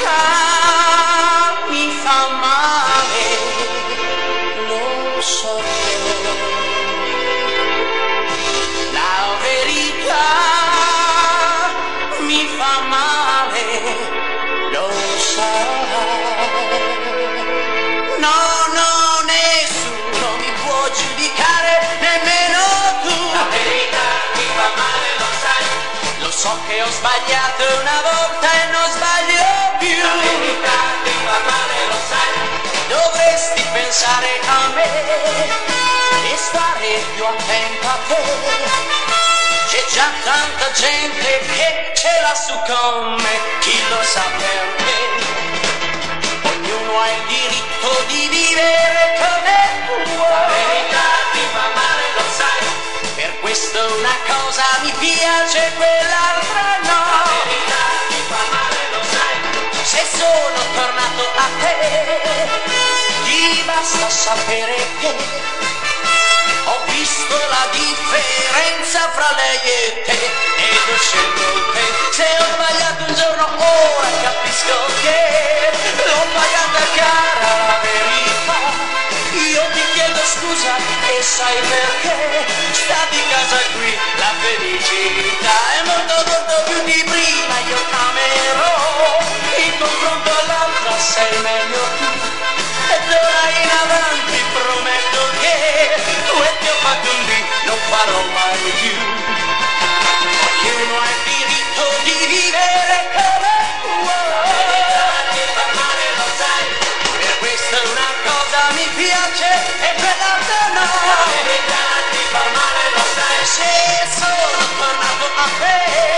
verità mi fa male, lo so io. La verità mi fa male, lo sai. No, no, nessuno mi può giudicare, nemmeno tu. La verità mi fa male, lo sai. Lo so che ho sbagliato una volta e non sbaglio più. La verità mi fa male, lo sai. Dovresti pensare a me e stare più attento a te. C'è già tanta gente che ce l'ha su con me, chi lo sa perché. Ognuno ha il diritto di vivere come può. La verità ti fa male, lo sai. Per questo una cosa mi piace, quell'altra no. La verità ti fa male, lo sai. Se sono tornato a te, ti basta sapere che ho visto la differenza fra lei e te ed ho scelto te. Se ho sbagliato un giorno, ora capisco che l'ho pagata cara la verità. Io ti chiedo scusa e sai perché? Sta di casa qui, la felicità è molto molto più di prima. Io amerò, in confronto all'altra sei meglio tu. E d'ora in avanti prometto che tu e ti ho fatto un dì, non farò mai più. Ognuno ha il diritto di vivere come vuole. La verità ti fa male, lo sai. Per questo una cosa mi piace e quell'altra no. La verità ti fa male, lo sai. Se sono tornato a te,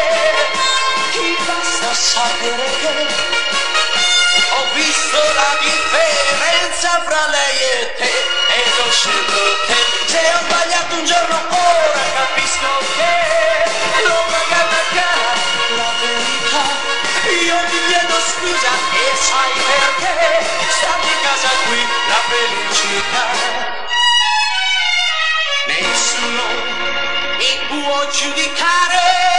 ti basta sapere che ho visto la differenza fra lei e te ed ho scelto te. Se ho sbagliato un giorno, ora capisco che l'ho pagata cara la verità. Io ti chiedo scusa e sai perché? Sta di casa qui la felicità. Nessuno mi può giudicare,